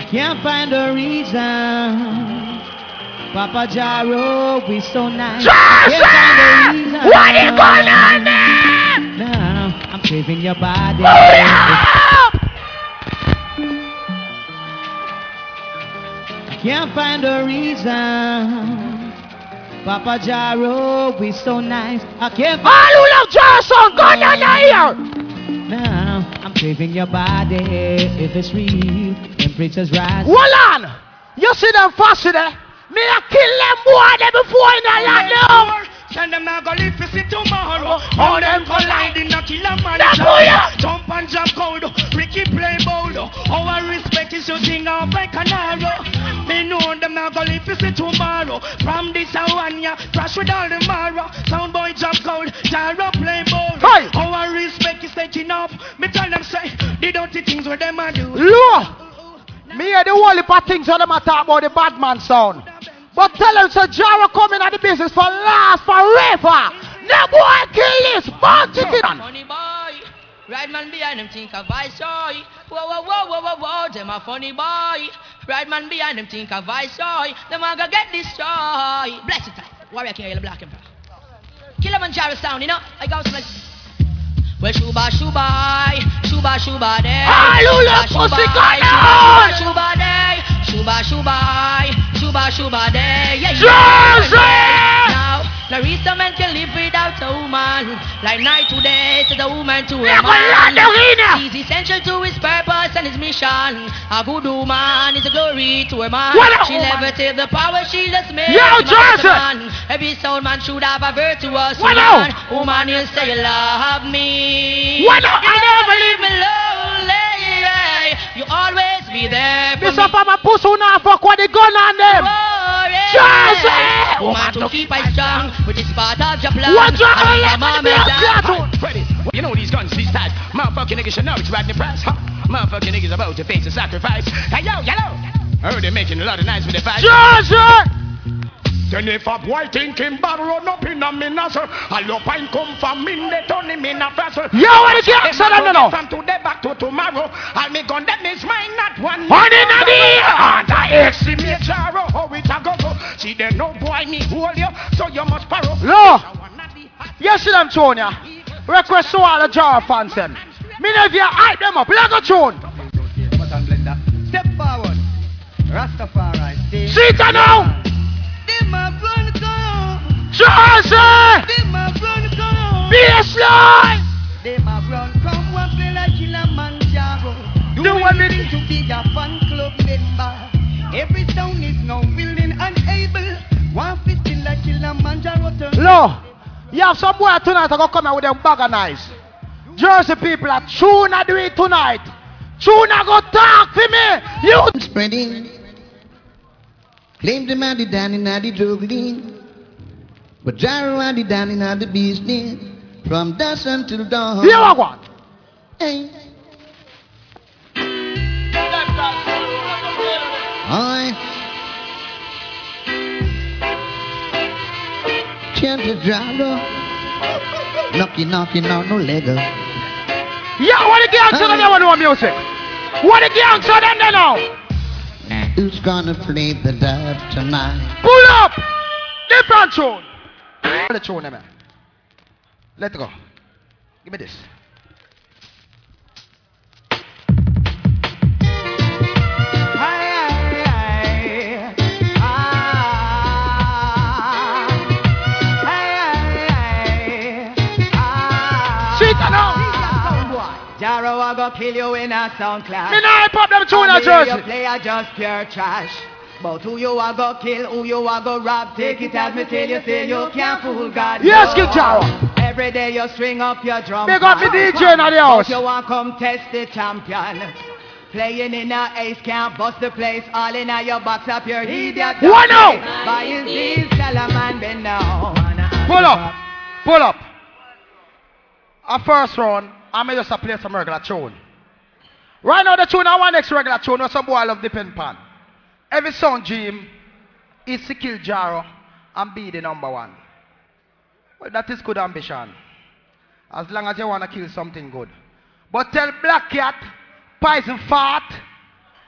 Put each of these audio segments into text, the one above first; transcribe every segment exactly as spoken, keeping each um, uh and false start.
can't find a reason. Papa Jaro, we so nice. Just can't find a reason. What is going on there? No, I'm craving your body. Can't find a reason. Papa Jaro, we so nice. I can't find. All who love Jason, go down here. No, I'm craving your body. If it's real, temperatures rise. Hold on. You see them fast there? Me a kill them boy there before in the land now. Send them now go live to see tomorrow. All them collide in a killer man. Jump and jump cold. Ricky play bold. Our respect is shooting off like an arrow. Me know them now go live to see tomorrow. From this one ya crash with all the marrow. Sound boy jump cold. Jaro play bold. Hey. Our respect is taking up. Me tell them say the dirty things where them a do. Lord. Me hear the whole heap of things that them a talk about the bad man sound. But tell them so Jaro coming at the business for last forever. No boy kill this, bounce it in. Funny boy, right man behind him think a viceroy. Whoa whoa whoa whoa whoa whoa, them a funny boy. Right man behind him think a viceroy. Them a go get destroyed. Bless it, Warrior King, the Black Emperor. Kilimanjaro sound, you know. I go like. Well, shuba shuba, shuba shuba day. Hallelujah, pussy shuba shuba day, shuba shuba, shuba shuba day. Yeah, yeah. Now, now, Easter man can live without a woman. Like night to day, to the woman to a Yeah, man. yeah. He's essential to his purpose and his mission. A good woman is a glory to a man. What a She'll woman. never take the power, she just makes Yo, him a Johnson. man. Every soul man should have a virtuous What woman. now? Woman, you say you love me. What now? You never leave me lonely. You always be there for This me. up on my pussy who not fuck with the gun on them. Oh, yeah. Johnson. Woman to keep I strong, which is part of your plan. What you I mean, let my me mama be died. a Ready? You know these guns, these ties. Motherfucking niggas should know it's riding the price. Huh? Motherfucking niggas about to face a sacrifice. Hey yo, yellow. I heard they making a lot of nice with the fight. Johnson. Then if a boy think him bad run up in a minasser, a low pine come from in the turn him in a vessel. Yo, what the king said I don't know. From today back to tomorrow, I'll make gun that is mine, not one. Honey, Nadia. And I estimate Jaro, how it a go go. See there no boy me hold you, so you must borrow. Look. You see them tune ya. Request to all the Jaro fans them. Me know if you hype them up, let go tune. Step forward. Rastafari. Stay. See it now. Johnson! Baseline! Do everything to be a fan club member. Every sound is now willing and able. One fit in like Kilimanjaro. Look, you have some boy tonight that go come out with them bag of nice. Jersey people are tuna do it tonight. Tuna go talk to me. You spreading. Claim the man did down in the juggling. But Jaro and the down in the business. From dusk until dawn. Here I want. Hey. I chant the Jaro. Knocking, knocking on no Lego. Yeah, what the gangs uh, them want music? What the gangs are them there now? Who's gonna play the dub tonight? Pull up! Different tune! The tune, man. Let's go. Give me this. Jaro, I go kill you in a sound class. Me nah pop them tune in Jersey. You play a just pure trash. But who you a go kill, who you a go rob, take it as me tell you, say you can't fool God. Yes, King Jaro. Every day you string up your drum. Big up the D J in the house. But you want come test the champion. Playing in a ace can't bust the place. All in a your box up your idiot. What now? By his knees, tell a man bend down. Pull up. Pull up. A first round, I may just play some regular tune. Right now the tune I want next regular tune was some boy I love depend pan. Every song dream is to kill Jaro and be the number one. Well, that is good ambition. As long as you want to kill something good. But tell Black Cat, Poison Fart,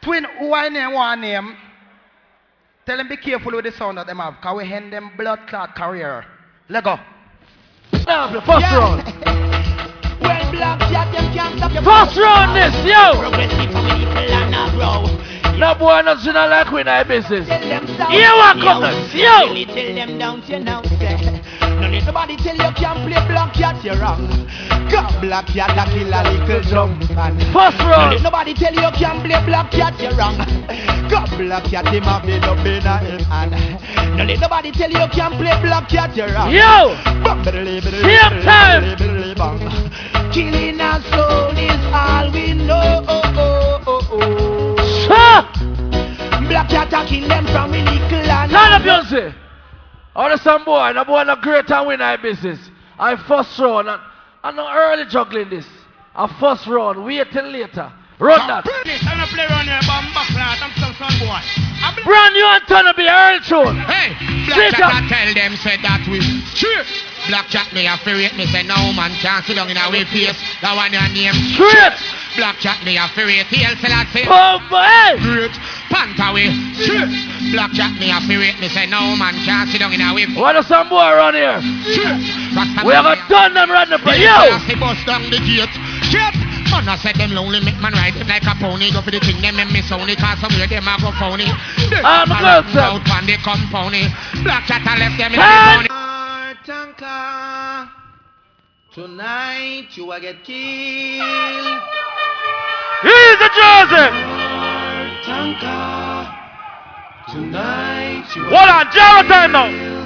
Twin, who I name one name, tell them be careful with the sound that them have, because we end them blood clot career. Let go. First yeah. round. Well, black cat, them can't stop your first round this, yo. Progressive family plan now, bro. No boy not not like we in our business. Here one comes, yo. Tell them down to now, say. No need nobody tell you can't play black cat, you're wrong. God, black cat, a kill a little drum man. First round. No need nobody tell you can't play black cat, you're wrong. God, black cat, him a been up in a him hand. No need nobody tell you can't play black cat, you're wrong. Yo. Same time. Killing our soul is all we know. Oh, oh, oh, oh. Sure. Black cat a kill them from a little land. Turn up, Beyonce. All the some boy, no boy no great and win our business. I first round and I'm not early juggling this. I first round, wait till later. Run that. I'm play around here, Bamba Clat, I'm some son boy. Brand new and turn to be early tune. Hey, Black Cat tell them say that we straight. Black Cat me a fear me say no man can't sit down in our face. That one your name straight. Black Cat me a fear T L Selassie. Oh boy. Great. Pantaway. Straight. Black Cat me a fear me say no man can't sit down in our face. What is some boy around here? Straight. We have done them right now for you. Selassie bust down the gate. Gate. Man, I said them lonely, make man ride them like a pony. Go for the thing, them and miss only, cause somewhere them a go phony. I'm good, sir. Out on the company. Black Cat left them in the pony. Tanka, tonight you will get killed. He's a Joseph. Tanka, tonight you will Hold on, Jaro time now.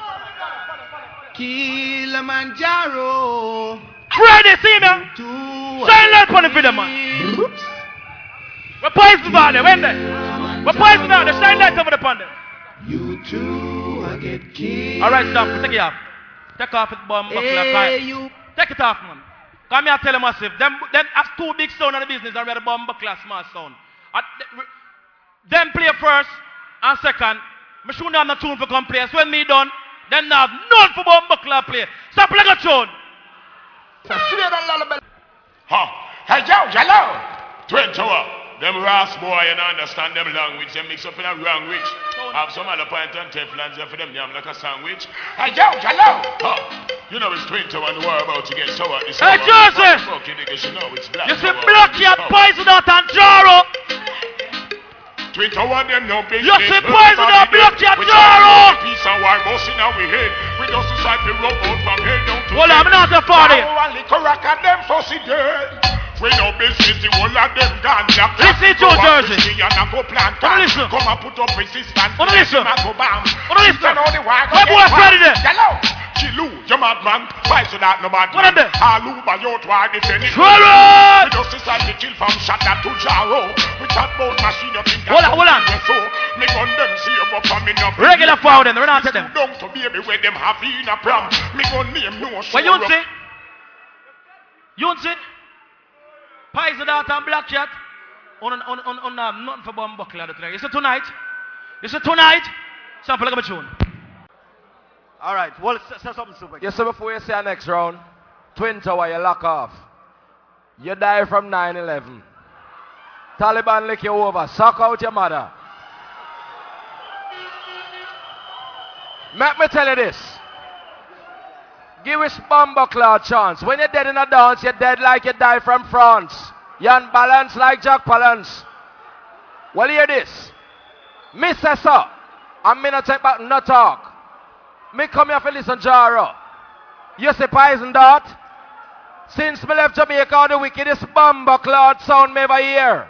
Kilimanjaro. Friday, see me? Shine light on the video, man. We're poised about it, when they? We're poised about it. Shine light over the pond. You too, I get killed. Alright, stop. Take it off. Take off the bomb. Hey, you. Take it off, man. Come here, tell them massive. Them, them have two big sound in the business and we have the bomb class small sound. At, them play first and second. I shouldn't have no tune for come play. So when me done, them now have none for bomb class play. Stop playing a tune. Huh. Hey, yo, hello. Twin Tower. Them Ross boy, you don't understand them language. They mix up in a language. Have some other point and teflons for them yam like a sandwich. Hey, yo, hello. Huh. You know it's Twin Tower and the war about to get sour. Hey, Joseph. You know it's black. You see Black Cat poison out and Jaro. Twin Tower them no business. You see poison out Black Cat Jaro. Peace and war bossing our head. We just decide to rub out from head down to hold on, I'm not a party. Now liquor rock and them fussy dead. We no business, the whole of them gone. Listen to Jersey. Come listen. Come and put up resistance. Come listen. Go bam. Come listen. My boy ready there. Hello. Chilu, you madman. Why so that no bad man? What Halu by your twa defending. Trouble. We just decide to kill from shot that to Jaro. We chat about machine up in. Hold on, hold on. So, me gun them see you go from me no. Regular foul them, run out to them. Don't so baby where them have in a pram. Me gun name no show. What you say? You say? Pies out and Black Cat. On on on on um, nothing for bomb buckler tonight. You see tonight? You see tonight? Sample like a tune. Alright, well say something super. You see before you say our next round, Twin Tower you lock off. You die from nine eleven. Taliban lick you over, suck out your mother. Make me tell you this. Give us Bumbleclaw a chance. When you're dead in a dance, you're dead like you die from France. You're unbalanced like Jack Palance. Well, hear this. Me say so. And me not take back no talk. Me come here for listen Jaro. You see Poison Dart? Since me left Jamaica, the wickedest Bumbleclaw sound me ever hear.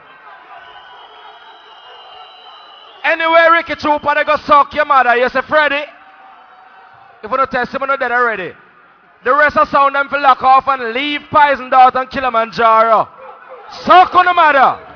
Anyway, Ricky Trooper, they go suck your mother. You see Freddy? If you don't test him, you're not dead already. The rest of sound them for lock off and leave Poison Dart and Kilimanjaro. Suck on the matter.